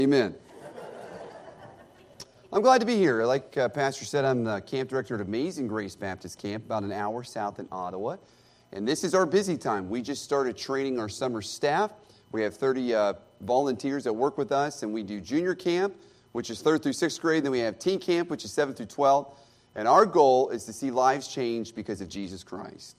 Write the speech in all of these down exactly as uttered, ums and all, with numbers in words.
Amen. I'm glad to be here. Like uh, Pastor said, I'm the camp director at Amazing Grace Baptist Camp, about an hour south in Ottawa. And this is our busy time. We just started training our summer staff. We have thirty uh, volunteers that work with us, and we do junior camp, which is third through sixth grade. Then we have teen camp, which is seventh through twelfth. And our goal is to see lives changed because of Jesus Christ.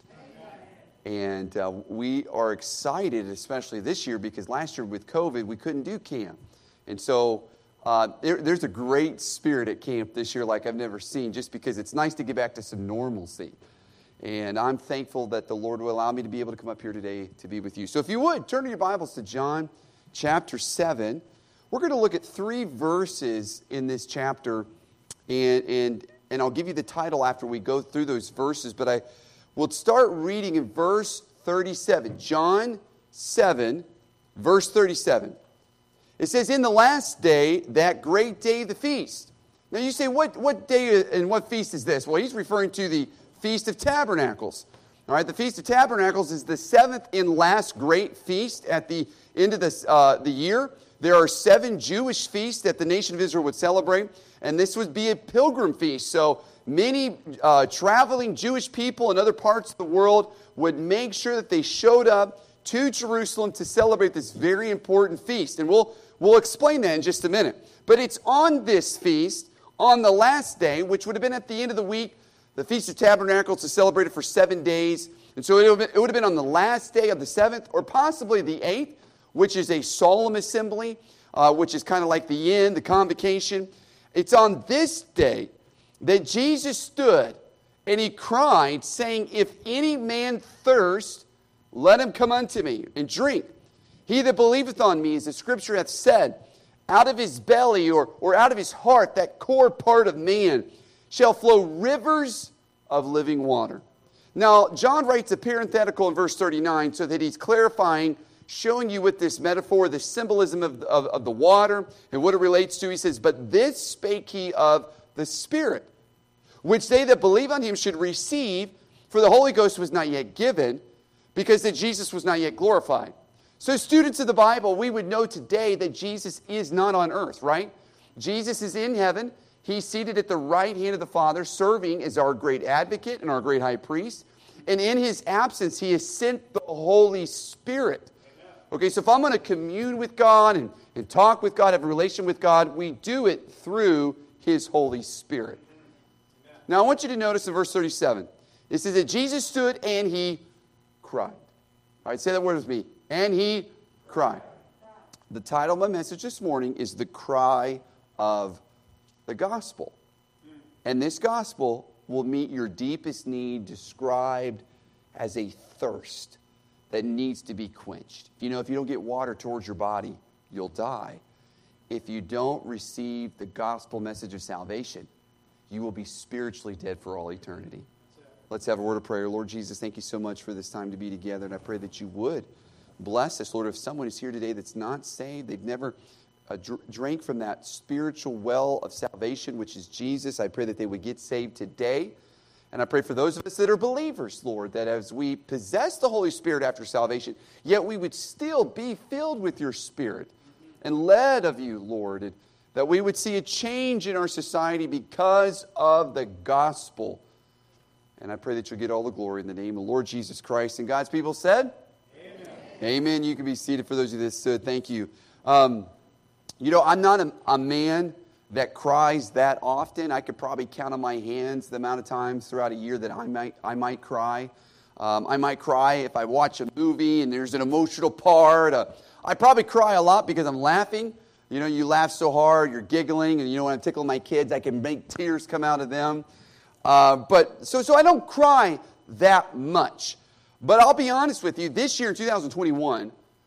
And uh, we are excited, especially this year, because last year with COVID, we couldn't do camp. And so uh, there, there's a great spirit at camp this year like I've never seen, just because it's nice to get back to some normalcy. And I'm thankful that the Lord will allow me to be able to come up here today to be with you. So if you would, turn to your Bibles to John chapter seven. We're going to look at three verses in this chapter, and, and, and I'll give you the title after we go through those verses, but I will start reading in verse thirty-seven. John seven, verse thirty-seven. It says, "In the last day, that great day of the feast." Now you say, what, what day and what feast is this? Well, he's referring to the Feast of Tabernacles. All right, the Feast of Tabernacles is the seventh and last great feast at the end of this, uh, the year. There are seven Jewish feasts that the nation of Israel would celebrate, and this would be a pilgrim feast. So many uh, traveling Jewish people in other parts of the world would make sure that they showed up to Jerusalem to celebrate this very important feast. And we'll, we'll explain that in just a minute. But it's on this feast, on the last day, which would have been at the end of the week. The Feast of Tabernacles is celebrated for seven days. And so it would, have been, it would have been on the last day of the seventh, or possibly the eighth, which is a solemn assembly, uh, which is kind of like the end, the convocation. It's on this day that Jesus stood and he cried, saying, "If any man thirst, let him come unto me and drink. He that believeth on me, as the Scripture hath said, out of his belly or, or out of his heart, that core part of man, shall flow rivers of living water." Now, John writes a parenthetical in verse thirty-nine so that he's clarifying, showing you with this metaphor, the symbolism of, of, of the water and what it relates to. He says, "But this spake he of the Spirit, which they that believe on him should receive, for the Holy Ghost was not yet given, because that Jesus was not yet glorified." So students of the Bible, we would know today that Jesus is not on earth, right? Jesus is in heaven. He's seated at the right hand of the Father, serving as our great advocate and our great high priest. And in his absence, he has sent the Holy Spirit. Okay, so if I'm going to commune with God and, and talk with God, have a relation with God, we do it through his Holy Spirit. Now, I want you to notice in verse thirty-seven, it says that Jesus stood and he cried. All right, say that word with me. And he cried. The title of my message this morning is The Cry of the Gospel. And this gospel will meet your deepest need, described as a thirst that needs to be quenched. You know, if you don't get water towards your body, you'll die. If you don't receive the gospel message of salvation, you will be spiritually dead for all eternity. Let's have a word of prayer. Lord Jesus, thank you so much for this time to be together, and I pray that you would bless us. Lord, if someone is here today that's not saved, they've never uh, dr- drank from that spiritual well of salvation, which is Jesus, I pray that they would get saved today. And I pray for those of us that are believers, Lord, that as we possess the Holy Spirit after salvation, yet we would still be filled with your Spirit and led of you, Lord, and that we would see a change in our society because of the gospel. And I pray that you'll get all the glory in the name of the Lord Jesus Christ. And God's people said, Amen. Amen. You can be seated for those of you that stood. Thank you. Um, you know, I'm not a, a man that cries that often. I could probably count on my hands the amount of times throughout a year that I might I might cry. Um, I might cry if I watch a movie and there's an emotional part. Uh, I probably cry a lot because I'm laughing. You know, you laugh so hard, you're giggling, and you know, when I'm tickling my kids, I can make tears come out of them. Uh, but so so I don't cry that much. But I'll be honest with you, this year in two thousand twenty-one,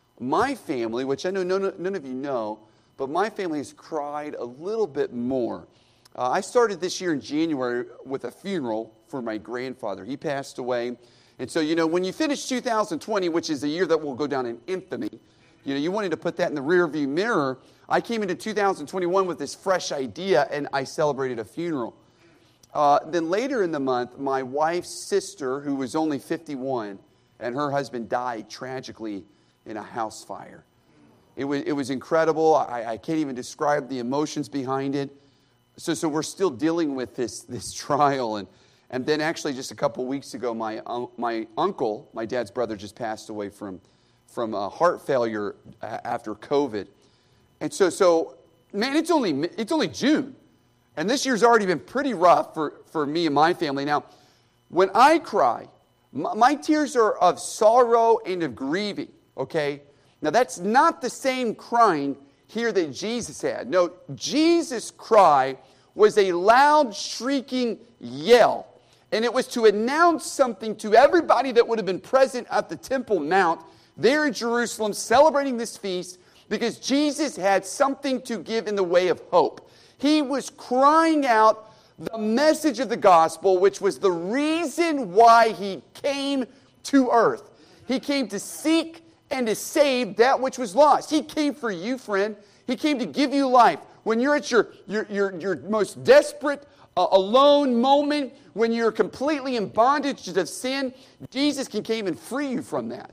my family, which I know none, none of you know, but my family has cried a little bit more. Uh, I started this year in January with a funeral for my grandfather. He passed away. And so, you know, when you finish two thousand twenty, which is a year that will go down in infamy, you know, you wanted to put that in the rearview mirror. I came into two thousand twenty-one with this fresh idea, and I celebrated a funeral. Uh, then later in the month, my wife's sister, who was only fifty-one, and her husband died tragically in a house fire. It was, it was incredible. I, I can't even describe the emotions behind it. So, so we're still dealing with this, this trial. And, and then actually just a couple weeks ago, my, um, my uncle, my dad's brother, just passed away from, from uh, heart failure after COVID. And so, so man, it's only, it's only June. And this year's already been pretty rough for, for me and my family. Now, when I cry, my, my tears are of sorrow and of grieving, okay? Now, that's not the same crying here that Jesus had. No, Jesus' cry was a loud, shrieking yell. And it was to announce something to everybody that would have been present at the Temple Mount there in Jerusalem celebrating this feast, because Jesus had something to give in the way of hope. He was crying out the message of the gospel, which was the reason why he came to earth. He came to seek and to save that which was lost. He came for you, friend. He came to give you life. When you're at your, your, your, your most desperate, uh, alone moment, when you're completely in bondage to sin, Jesus can come and free you from that.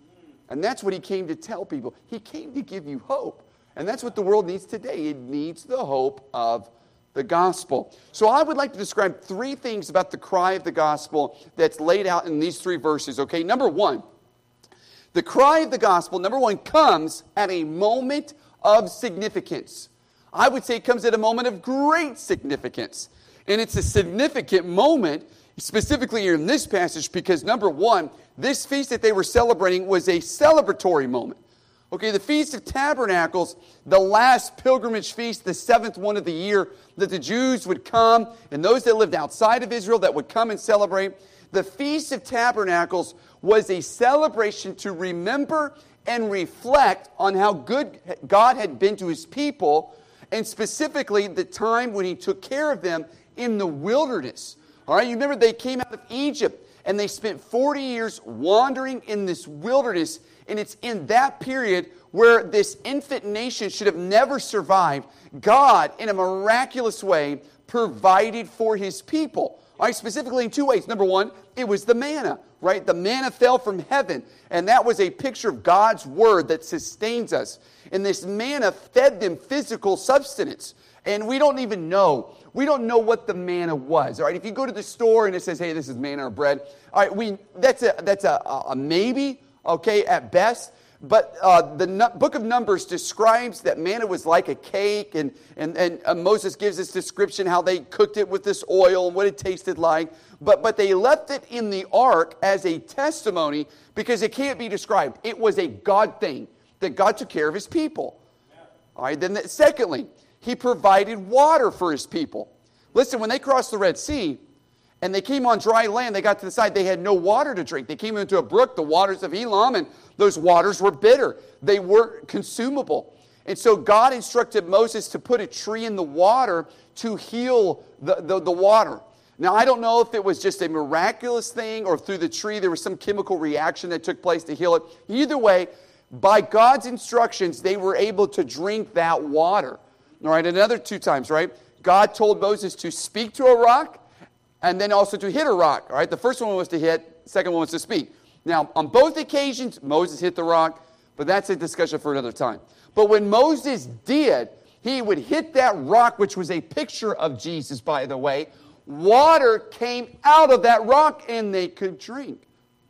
And that's what he came to tell people. He came to give you hope. And that's what the world needs today. It needs the hope of the gospel. So I would like to describe three things about the cry of the gospel that's laid out in these three verses. Okay, number one, the cry of the gospel, number one, comes at a moment of significance. I would say it comes at a moment of great significance. And it's a significant moment, specifically in this passage, because number one, this feast that they were celebrating was a celebratory moment. Okay, the Feast of Tabernacles, the last pilgrimage feast, the seventh one of the year, that the Jews would come, and those that lived outside of Israel that would come and celebrate. The Feast of Tabernacles was a celebration to remember and reflect on how good God had been to his people, and specifically the time when he took care of them in the wilderness. All right, you remember they came out of Egypt, and they spent forty years wandering in this wilderness. And it's in that period where this infant nation should have never survived. God, in a miraculous way, provided for his people. All right, specifically in two ways. Number one, it was the manna, right? The manna fell from heaven. And that was a picture of God's word that sustains us. And this manna fed them physical substance. And we don't even know. We don't know what the manna was. All right, if you go to the store and it says, hey, this is manna or bread. All right, we that's a, that's a, a maybe. Okay, at best. But uh, the no- book of Numbers describes that manna was like a cake, and, and, and uh, Moses gives this description how they cooked it with this oil and what it tasted like. But, but they left it in the ark as a testimony because it can't be described. It was a God thing, that God took care of his people. All right, then that, secondly, he provided water for his people. Listen, when they crossed the Red Sea, and they came on dry land, they got to the side, they had no water to drink. They came into a brook, the waters of Elam, and those waters were bitter. They weren't consumable. And so God instructed Moses to put a tree in the water to heal the, the, the water. Now, I don't know if it was just a miraculous thing or through the tree there was some chemical reaction that took place to heal it. Either way, by God's instructions, they were able to drink that water. All right, another two times, right? God told Moses to speak to a rock, and then also to hit a rock. All right, the first one was to hit, the second one was to speak. Now, on both occasions, Moses hit the rock, but that's a discussion for another time. But when Moses did, he would hit that rock, which was a picture of Jesus, by the way. Water came out of that rock, and they could drink.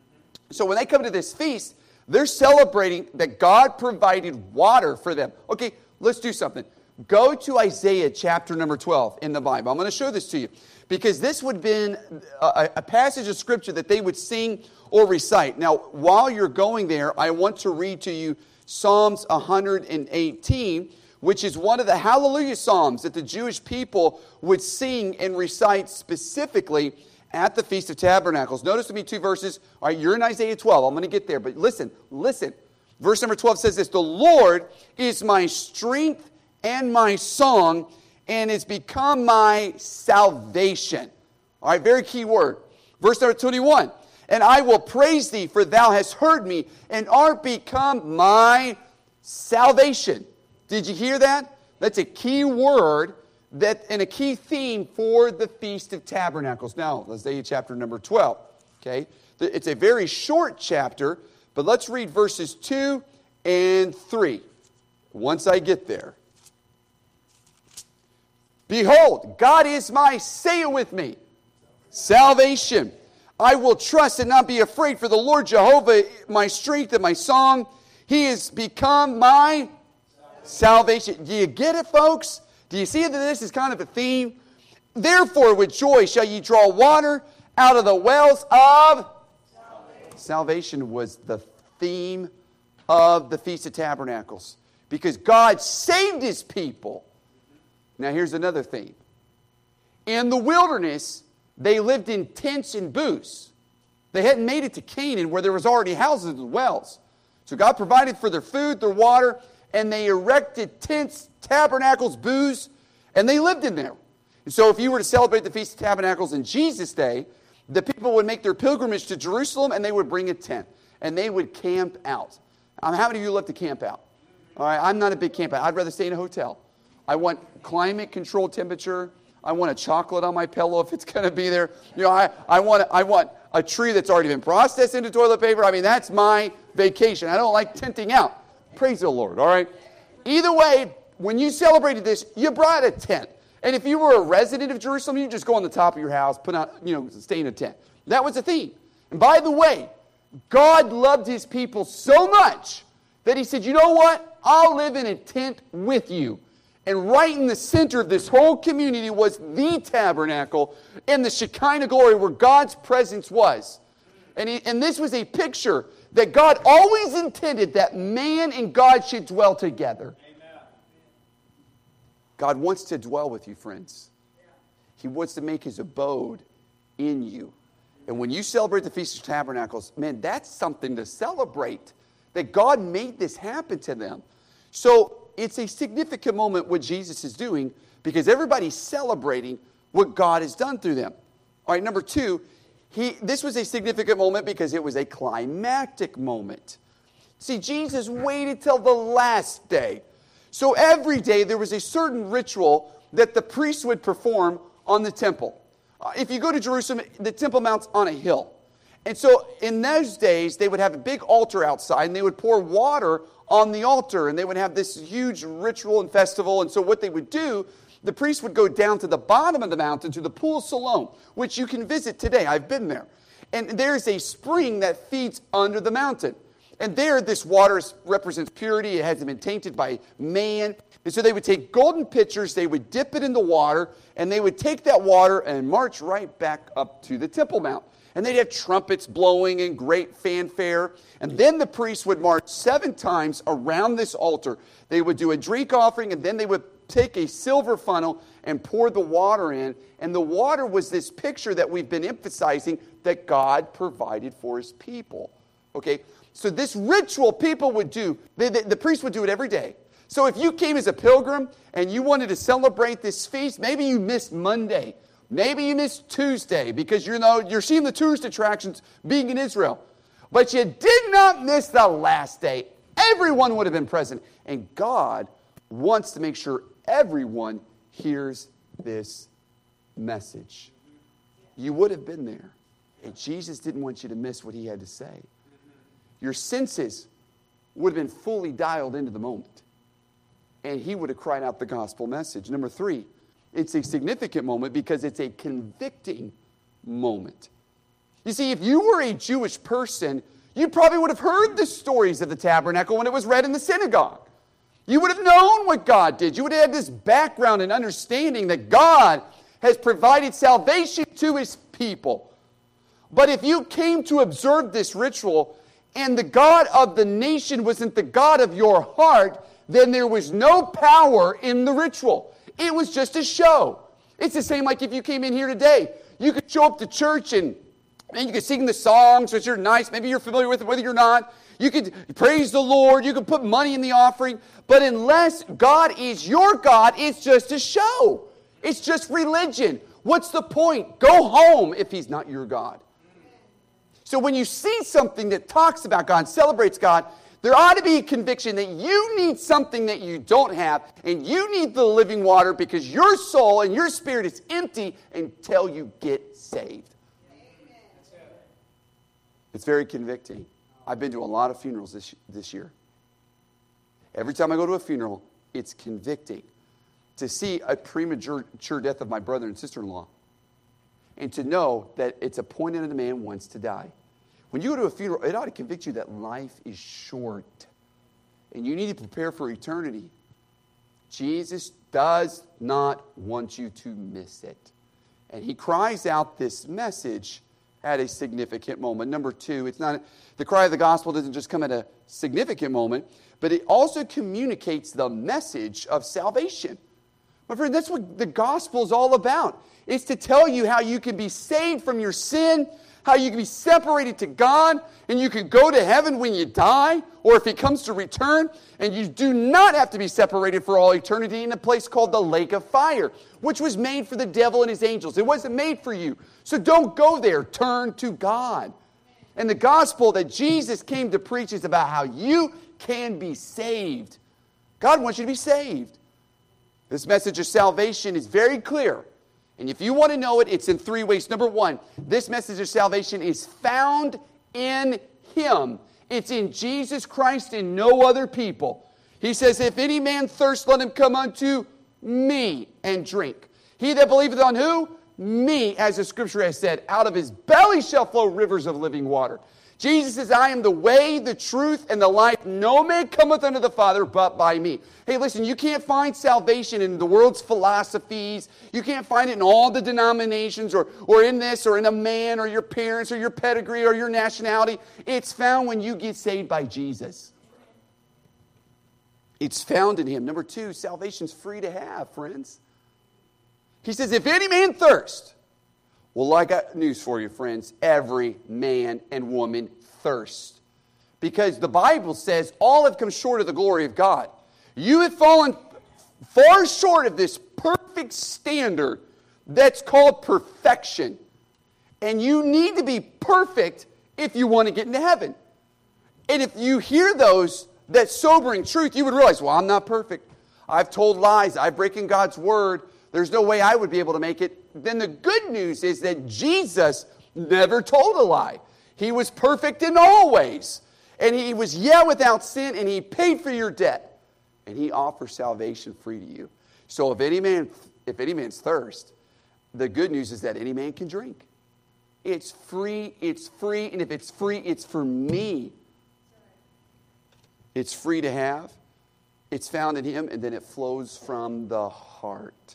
So when they come to this feast, they're celebrating that God provided water for them. Okay, let's do something. Go to Isaiah chapter number twelve in the Bible. I'm going to show this to you, because this would have been a, a passage of Scripture that they would sing or recite. Now, while you're going there, I want to read to you Psalms one hundred eighteen, which is one of the Hallelujah Psalms that the Jewish people would sing and recite specifically at the Feast of Tabernacles. Notice with me two verses. All right, you're in Isaiah twelve. I'm going to get there, but listen, listen. Verse number twelve says this: the Lord is my strength and my song, and it's become my salvation. All right, very key word. Verse number twenty-one. And I will praise thee, for thou hast heard me, and art become my salvation. Did you hear that? That's a key word that and a key theme for the Feast of Tabernacles. Now, Isaiah chapter number twelve. Okay, it's a very short chapter, but let's read verses two and three. once I get there. Behold, God is my, say it with me, salvation. I will trust and not be afraid, for the Lord Jehovah, my strength and my song, He has become my salvation. Do you get it, folks? Do you see that this is kind of a theme? Therefore, with joy shall ye draw water out of the wells of salvation. Salvation was the theme of the Feast of Tabernacles, because God saved His people. Now here's another theme. In the wilderness, they lived in tents and booths. They hadn't made it to Canaan, where there was already houses and wells. So God provided for their food, their water, and they erected tents, tabernacles, booths, and they lived in there. And so if you were to celebrate the Feast of Tabernacles in Jesus' day, the people would make their pilgrimage to Jerusalem, and they would bring a tent, and they would camp out. Um, how many of you love to camp out? All right, I'm not a big camp out. I'd rather stay in a hotel. I want climate-controlled temperature. I want a chocolate on my pillow if it's going to be there. You know, I, I want I want a tree that's already been processed into toilet paper. I mean, that's my vacation. I don't like tenting out. Praise the Lord, all right? Either way, when you celebrated this, you brought a tent. And if you were a resident of Jerusalem, you just go on the top of your house, put out, you know, stay in a tent. That was the theme. And by the way, God loved His people so much that He said, you know what? I'll live in a tent with you. And right in the center of this whole community was the tabernacle and the Shekinah glory where God's presence was. And, he, and this was a picture that God always intended that man and God should dwell together. Amen. God wants to dwell with you, friends. He wants to make His abode in you. And when you celebrate the Feast of Tabernacles, man, that's something to celebrate. That God made this happen to them. So it's a significant moment what Jesus is doing because everybody's celebrating what God has done through them. All right, number two, he, this was a significant moment because it was a climactic moment. See, Jesus waited till the last day. So every day there was a certain ritual that the priests would perform on the temple. Uh, if you go to Jerusalem, the Temple Mount's on a hill. And so in those days, they would have a big altar outside, and they would pour water on the altar, and they would have this huge ritual and festival. And so what they would do, the priests would go down to the bottom of the mountain to the Pool of Siloam, which you can visit today. I've been there. And there's a spring that feeds under the mountain. And there, this water represents purity. It hasn't been tainted by man. And so they would take golden pitchers, they would dip it in the water, and they would take that water and march right back up to the Temple Mount. And they'd have trumpets blowing and great fanfare. And then the priests would march seven times around this altar. They would do a drink offering, and then they would take a silver funnel and pour the water in. And the water was this picture that we've been emphasizing that God provided for His people. Okay, so this ritual people would do, they, they, the priest would do it every day. So if you came as a pilgrim and you wanted to celebrate this feast, maybe you missed Monday. Maybe you missed Tuesday because you know you're seeing the tourist attractions being in Israel. But you did not miss the last day. Everyone would have been present. And God wants to make sure everyone hears this message. You would have been there. And Jesus didn't want you to miss what He had to say. Your senses would have been fully dialed into the moment. And He would have cried out the gospel message. Number three, it's a significant moment because it's a convicting moment. You see, if you were a Jewish person, you probably would have heard the stories of the tabernacle when it was read in the synagogue. You would have known what God did. You would have had this background and understanding that God has provided salvation to His people. But if you came to observe this ritual and the God of the nation wasn't the God of your heart, then there was no power in the ritual. It was just a show. It's the same like if you came in here today. You could show up to church and, and you could sing the songs, which are nice. Maybe you're familiar with it, whether you're not. You could praise the Lord. You could put money in the offering. But unless God is your God, it's just a show. It's just religion. What's the point? Go home if He's not your God. So when you see something that talks about God, celebrates God, there ought to be a conviction that you need something that you don't have, and you need the living water because your soul and your spirit is empty until you get saved. Amen. It's very convicting. I've been to a lot of funerals this, this year. Every time I go to a funeral, it's convicting to see a premature death of my brother and sister-in-law and to know that it's appointed unto man once to die. When you go to a funeral, it ought to convict you that life is short and you need to prepare for eternity. Jesus does not want you to miss it. And he cries out this message at a significant moment. Number two, it's not the cry of the gospel doesn't just come at a significant moment, but it also communicates the message of salvation. My friend, that's what the gospel is all about. It's to tell you how you can be saved from your sin, how you can be separated to God, and you can go to heaven when you die, or if he comes to return, and you do not have to be separated for all eternity in a place called the lake of fire, which was made for the devil and his angels. It wasn't made for you. So don't go there. Turn to God. And the gospel that Jesus came to preach is about how you can be saved. God wants you to be saved. This message of salvation is very clear. And if you want to know it, it's in three ways. Number one, this message of salvation is found in him. It's in Jesus Christ and no other people. He says, if any man thirst, let him come unto me and drink. He that believeth on who? Me, as the scripture has said, out of his belly shall flow rivers of living water. Jesus says, I am the way, the truth, and the life. No man cometh unto the Father but by me. Hey, listen, you can't find salvation in the world's philosophies. You can't find it in all the denominations or, or in this or in a man or your parents or your pedigree or your nationality. It's found when you get saved by Jesus. It's found in him. Number two, salvation's free to have, friends. He says, if any man thirst. Well, I got news for you, friends. Every man and woman thirst. Because the Bible says all have come short of the glory of God. You have fallen far short of this perfect standard that's called perfection. And you need to be perfect if you want to get into heaven. And if you hear those, that sobering truth, you would realize, well, I'm not perfect. I've told lies. I've broken God's word. There's no way I would be able to make it. Then the good news is that Jesus never told a lie. He was perfect in all ways. And he was yet without sin, and he paid for your debt. And he offers salvation free to you. So if any man, if any man's thirst, the good news is that any man can drink. It's free, it's free, and if it's free, it's for me. It's free to have. It's found in him, and then it flows from the heart.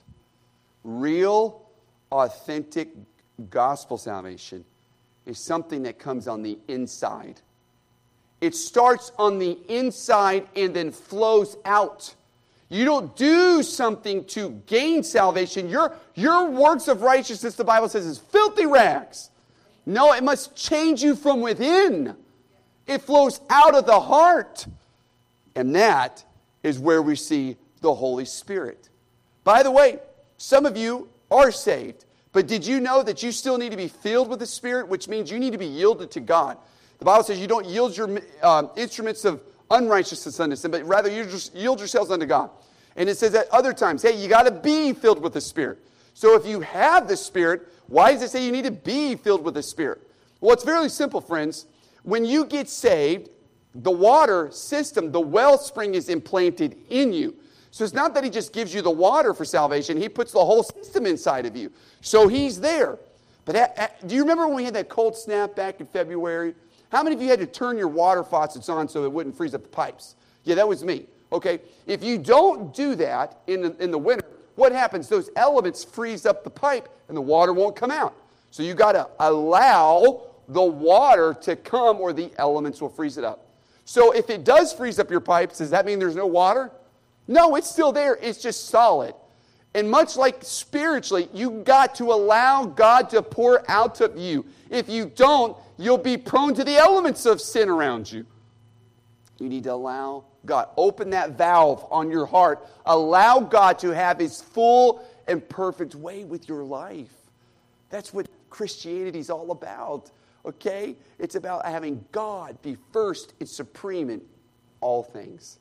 Real, authentic gospel salvation is something that comes on the inside. It starts on the inside and then flows out. You don't do something to gain salvation. Your, your works of righteousness, the Bible says, is filthy rags. No, it must change you from within. It flows out of the heart. And that is where we see the Holy Spirit. By the way, some of you are saved, but did you know that you still need to be filled with the Spirit, which means you need to be yielded to God? The Bible says you don't yield your uh, instruments of unrighteousness unto sin, but rather you just yield yourselves unto God. And it says at other times, hey, you got to be filled with the Spirit. So if you have the Spirit, why does it say you need to be filled with the Spirit? Well, it's very simple, friends. When you get saved, the water system, the wellspring is implanted in you. So it's not that he just gives you the water for salvation. He puts the whole system inside of you. So he's there. But at, at, do you remember when we had that cold snap back in February? How many of you had to turn your water faucets on so it wouldn't freeze up the pipes? Yeah, that was me. Okay, if you don't do that in the, in the winter, what happens? Those elements freeze up the pipe and the water won't come out. So you got to allow the water to come or the elements will freeze it up. So if it does freeze up your pipes, does that mean there's no water? No, it's still there. It's just solid. And much like spiritually, you got to allow God to pour out of you. If you don't, you'll be prone to the elements of sin around you. You need to allow God. Open that valve on your heart. Allow God to have his full and perfect way with your life. That's what Christianity is all about. Okay? It's about having God be first and supreme in all things.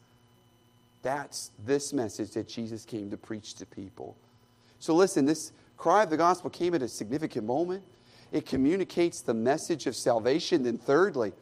That's this message that Jesus came to preach to people. So listen, this cry of the gospel came at a significant moment. It communicates the message of salvation. Then thirdly,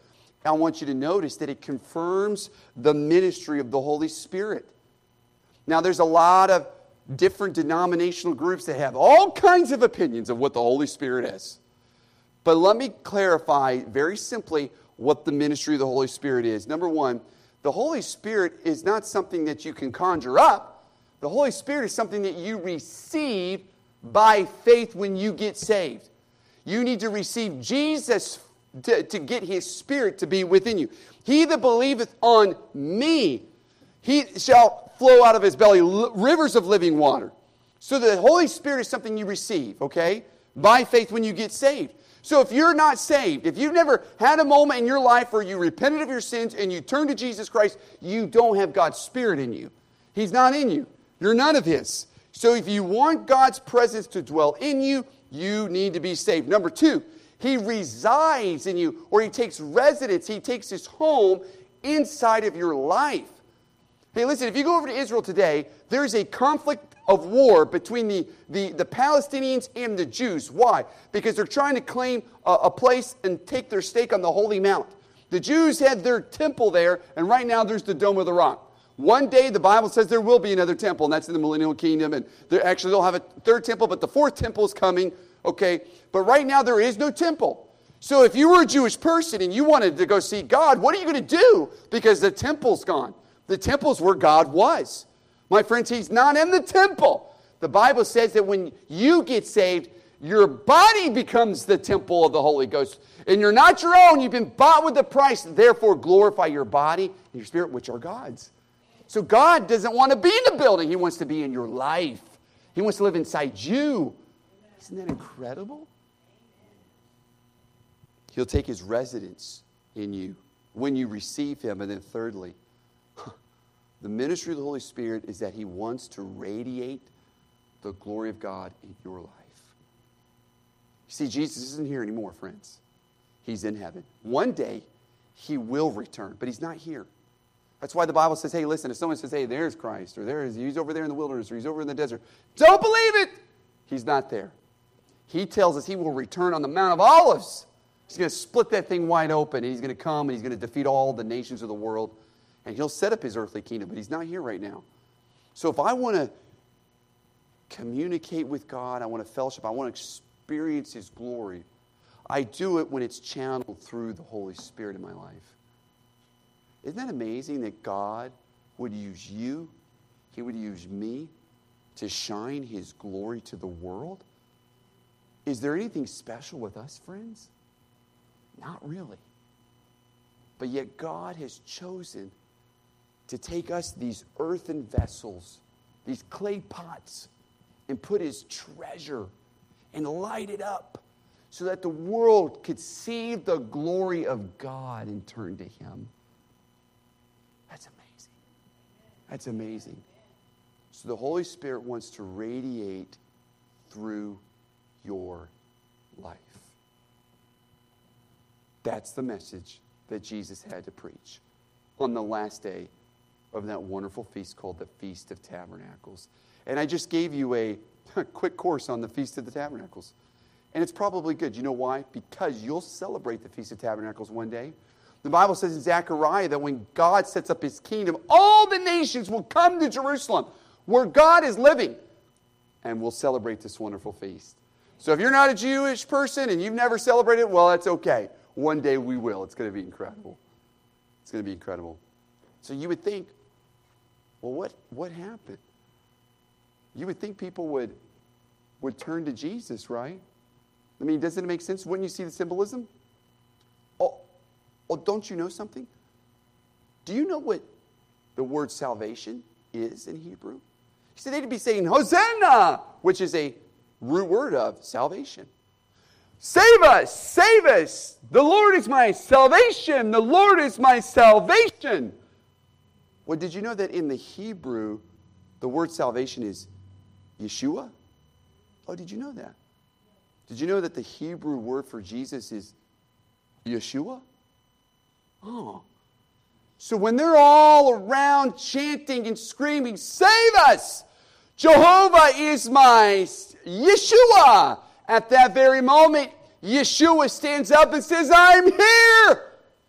I want you to notice that it confirms the ministry of the Holy Spirit. Now, there's a lot of different denominational groups that have all kinds of opinions of what the Holy Spirit is. But let me clarify very simply what the ministry of the Holy Spirit is. Number one, the Holy Spirit is not something that you can conjure up. The Holy Spirit is something that you receive by faith when you get saved. You need to receive Jesus to, to get His Spirit to be within you. He that believeth on me, he shall flow out of his belly rivers of living water. So the Holy Spirit is something you receive, okay, by faith when you get saved. So if you're not saved, if you've never had a moment in your life where you repented of your sins and you turned to Jesus Christ, you don't have God's Spirit in you. He's not in you. You're none of His. So if you want God's presence to dwell in you, you need to be saved. Number two, He resides in you, or He takes residence. He takes His home inside of your life. Hey, listen, if you go over to Israel today, there's a conflict of war between the, the, the Palestinians and the Jews. Why? Because they're trying to claim a, a place and take their stake on the Holy Mount. The Jews had their temple there, and right now there's the Dome of the Rock. One day, the Bible says there will be another temple, and that's in the Millennial Kingdom. And they're actually, they'll have a third temple, but the fourth temple is coming, okay? But right now, there is no temple. So if you were a Jewish person and you wanted to go see God, what are you going to do? Because the temple's gone. The temple's where God was. My friends, He's not in the temple. The Bible says that when you get saved, your body becomes the temple of the Holy Ghost. And you're not your own. You've been bought with a price. Therefore, glorify your body and your spirit, which are God's. So God doesn't want to be in the building. He wants to be in your life. He wants to live inside you. Isn't that incredible? He'll take His residence in you when you receive Him. And then thirdly, the ministry of the Holy Spirit is that He wants to radiate the glory of God in your life. You see, Jesus isn't here anymore, friends. He's in heaven. One day, He will return, but He's not here. That's why the Bible says, hey, listen, if someone says, hey, there's Christ, or there is, He's over there in the wilderness, or He's over in the desert, don't believe it. He's not there. He tells us He will return on the Mount of Olives. He's going to split that thing wide open, and He's going to come, and He's going to defeat all the nations of the world, and He'll set up His earthly kingdom, but He's not here right now. So if I want to communicate with God, I want to fellowship, I want to experience His glory, I do it when it's channeled through the Holy Spirit in my life. Isn't that amazing that God would use you, He would use me to shine His glory to the world? Is there anything special with us, friends? Not really. But yet God has chosen to take us, these earthen vessels, these clay pots, and put His treasure and light it up so that the world could see the glory of God and turn to Him. That's amazing. That's amazing. So the Holy Spirit wants to radiate through your life. That's the message that Jesus had to preach on the last day of that wonderful feast called the Feast of Tabernacles. And I just gave you a quick course on the Feast of the Tabernacles. And it's probably good. You know why? Because you'll celebrate the Feast of Tabernacles one day. The Bible says in Zechariah that when God sets up His kingdom, all the nations will come to Jerusalem, where God is living, and we'll celebrate this wonderful feast. So if you're not a Jewish person and you've never celebrated it, well, that's okay. One day we will. It's going to be incredible. It's going to be incredible. So you would think, well, what, what happened? You would think people would, would turn to Jesus, right? I mean, doesn't it make sense? Wouldn't you see the symbolism? Oh, oh, don't you know something? Do you know what the word salvation is in Hebrew? You see, they'd be saying, Hosanna, which is a root word of salvation. Save us, save us. The Lord is my salvation. The Lord is my salvation. Well, did you know that in the Hebrew, the word salvation is Yeshua? Oh, did you know that? Did you know that the Hebrew word for Jesus is Yeshua? Oh. So when they're all around chanting and screaming, save us! Jehovah is my Yeshua! At that very moment, Yeshua stands up and says, I'm here!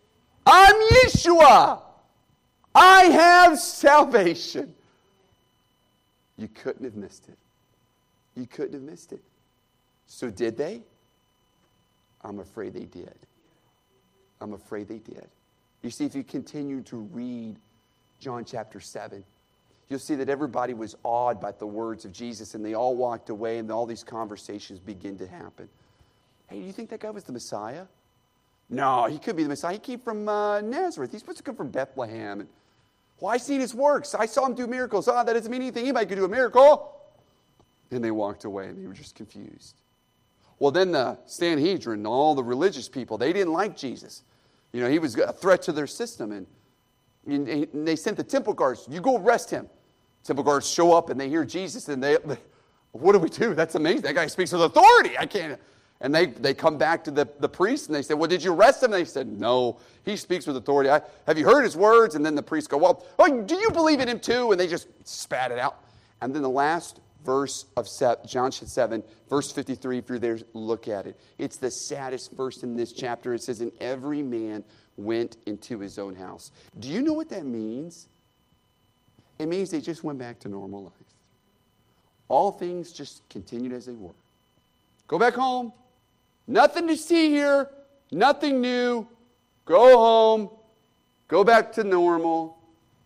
I'm Yeshua. I have salvation. You couldn't have missed it. You couldn't have missed it. So did they? I'm afraid they did. I'm afraid they did. You see, if you continue to read John chapter seven, you'll see that everybody was awed by the words of Jesus, and they all walked away, and all these conversations begin to happen. Hey, do you think that guy was the Messiah? No, he could be the Messiah. He came from uh, Nazareth. He's supposed to come from Bethlehem. And, well, I seen his works. I saw him do miracles. Ah, oh, that doesn't mean anything. Anybody could do a miracle. And they walked away, and they were just confused. Well, then the Sanhedrin and all the religious people, they didn't like Jesus. You know, he was a threat to their system. And, and they sent the temple guards, you go arrest him. Temple guards show up, and they hear Jesus, and they, they what do we do? That's amazing. That guy speaks with authority. I can't... And they, they come back to the, the priest, and they say, well, did you arrest him? And they said, no, he speaks with authority. I, have you heard his words? And then the priests go, well, oh, do you believe in him too? And they just spat it out. And then the last verse of John seven, verse fifty-three, if you're there, look at it. It's the saddest verse in this chapter. It says, and every man went into his own house. Do you know what that means? It means they just went back to normal life. All things just continued as they were. Go back home. Nothing to see here. Nothing new. Go home. Go back to normal.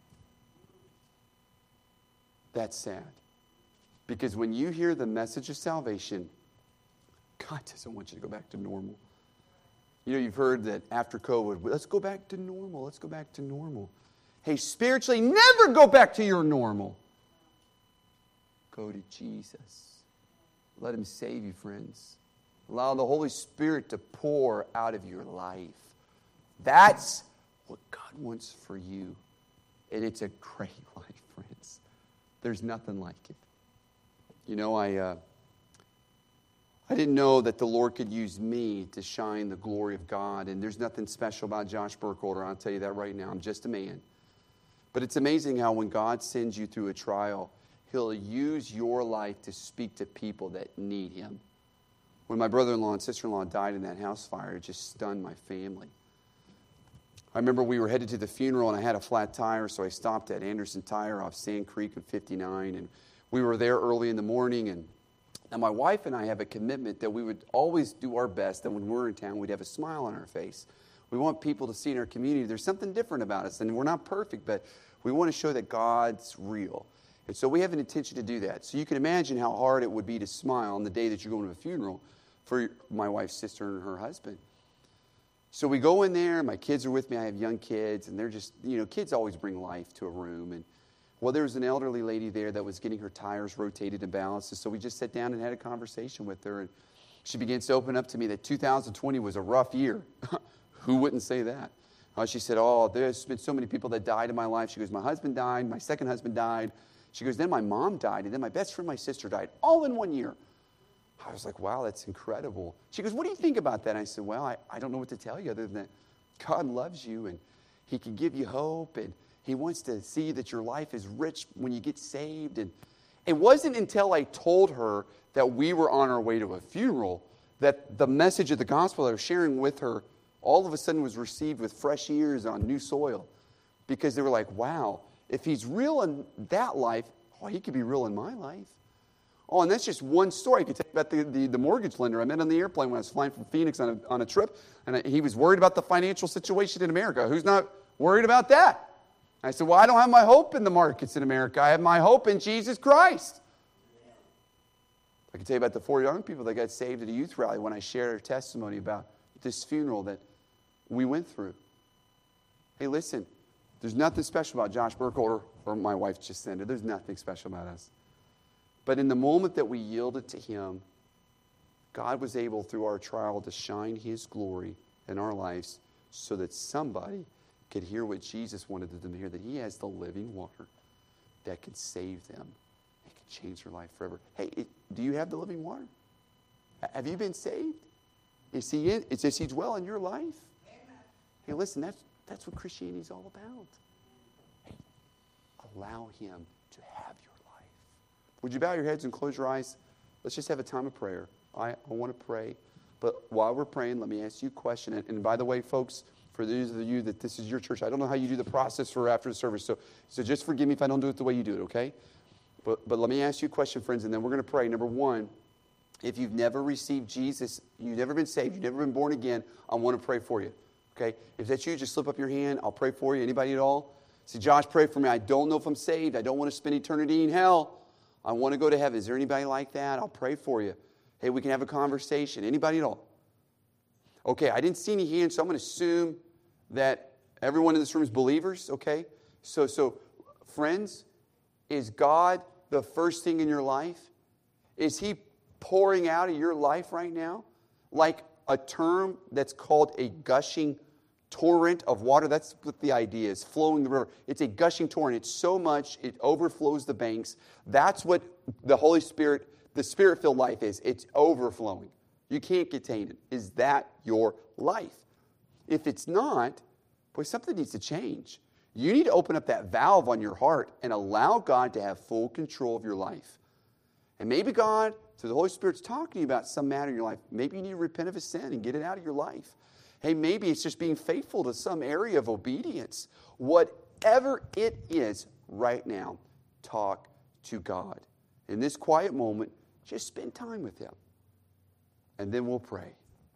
That's sad. Because when you hear the message of salvation, God doesn't want you to go back to normal. You know, you've heard that after COVID, let's go back to normal. Let's go back to normal. Hey, spiritually, never go back to your normal. Go to Jesus. Let him save you, friends. Allow the Holy Spirit to pour out of your life. That's what God wants for you. And it's a great life, friends. There's nothing like it. You know, I uh, I didn't know that the Lord could use me to shine the glory of God. And there's nothing special about Josh Burkholder. I'll tell you that right now. I'm just a man. But it's amazing how when God sends you through a trial, he'll use your life to speak to people that need him. When my brother-in-law and sister-in-law died in that house fire, it just stunned my family. I remember we were headed to the funeral, and I had a flat tire, so I stopped at Anderson Tire off Sand Creek and fifty-nine, and we were there early in the morning, and now my wife and I have a commitment that we would always do our best, that when we're in town, we'd have a smile on our face. We want people to see in our community there's something different about us, and we're not perfect, but we want to show that God's real. And so we have an intention to do that. So you can imagine how hard it would be to smile on the day that you're going to a funeral for my wife's sister and her husband. So we go in there. My kids are with me. I have young kids, and they're just, you know, kids always bring life to a room. And, well, there was an elderly lady there that was getting her tires rotated and balanced. And so we just sat down and had a conversation with her. And she begins to open up to me that two thousand twenty was a rough year. Who wouldn't say that? Uh, she said, oh, there's been so many people that died in my life. She goes, my husband died. My second husband died. She goes, then my mom died, and then my best friend, my sister died, all in one year. I was like, wow, that's incredible. She goes, what do you think about that? And I said, well, I, I don't know what to tell you other than that God loves you, and he can give you hope, and he wants to see that your life is rich when you get saved. And it wasn't until I told her that we were on our way to a funeral that the message of the gospel that I was sharing with her all of a sudden was received with fresh ears on new soil. Because they were like, wow, if he's real in that life, oh, he could be real in my life. Oh, and that's just one story. I could tell you about the, the, the mortgage lender I met on the airplane when I was flying from Phoenix on a, on a trip, and I, he was worried about the financial situation in America. Who's not worried about that? I said, well, I don't have my hope in the markets in America. I have my hope in Jesus Christ. I can tell you about the four young people that got saved at a youth rally when I shared our testimony about this funeral that we went through. Hey, listen, there's nothing special about Josh Burkholder or my wife Jacinda. There's nothing special about us. But in the moment that we yielded to him, God was able, through our trial, to shine his glory in our lives so that somebody could hear what Jesus wanted them to hear, that he has the living water that can save them. It can change their life forever. Hey, it, do you have the living water? Have you been saved? Is he in, does he dwell in your life? Amen. Hey, listen, that's, that's what Christianity is all about. Hey, allow him to have your life. Would you bow your heads and close your eyes? Let's just have a time of prayer. I, I want to pray. But while we're praying, let me ask you a question. And, and by the way, folks, For those of you that this is your church, I don't know how you do the process for after the service, so, so just forgive me if I don't do it the way you do it, okay? But, but let me ask you a question, friends, and then we're going to pray. Number one, if you've never received Jesus, you've never been saved, you've never been born again, I want to pray for you, okay? If that's you, just slip up your hand. I'll pray for you. Anybody at all? Say, Josh, pray for me. I don't know if I'm saved. I don't want to spend eternity in hell. I want to go to heaven. Is there anybody like that? I'll pray for you. Hey, we can have a conversation. Anybody at all? Okay, I didn't see any hands, so I'm going to assume that everyone in this room is believers, okay? So, so friends, is God the first thing in your life? Is He pouring out of your life right now? Like a term that's called a gushing torrent of water. That's what the idea is, flowing the river. It's a gushing torrent. It's so much, it overflows the banks. That's what the Holy Spirit, the Spirit-filled life is. It's overflowing. You can't contain it. Is that your life? If it's not, boy, something needs to change. You need to open up that valve on your heart and allow God to have full control of your life. And maybe God, through the Holy Spirit's talking to you about some matter in your life. Maybe you need to repent of a sin and get it out of your life. Hey, maybe it's just being faithful to some area of obedience. Whatever it is right now, talk to God. In this quiet moment, just spend time with Him. And then we'll pray.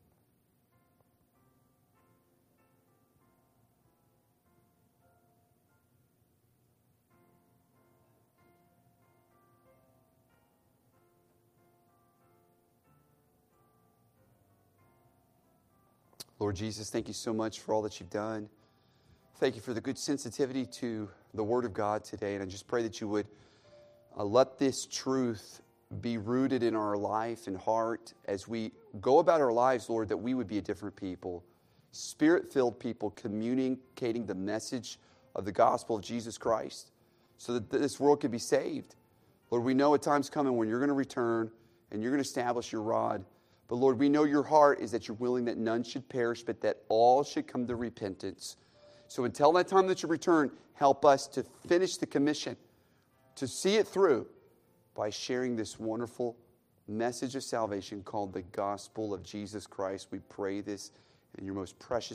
Lord Jesus, thank you so much for all that you've done. Thank you for the good sensitivity to the Word of God today. And I just pray that you would uh, let this truth be rooted in our life and heart as we go about our lives, Lord, that we would be a different people, Spirit-filled people communicating the message of the gospel of Jesus Christ so that this world could be saved. Lord, we know a time's coming when you're going to return and you're going to establish your rod. But Lord, we know your heart is that you're willing that none should perish, but that all should come to repentance. So until that time that you return, help us to finish the commission, to see it through by sharing this wonderful message of salvation called the gospel of Jesus Christ. We pray this in your most precious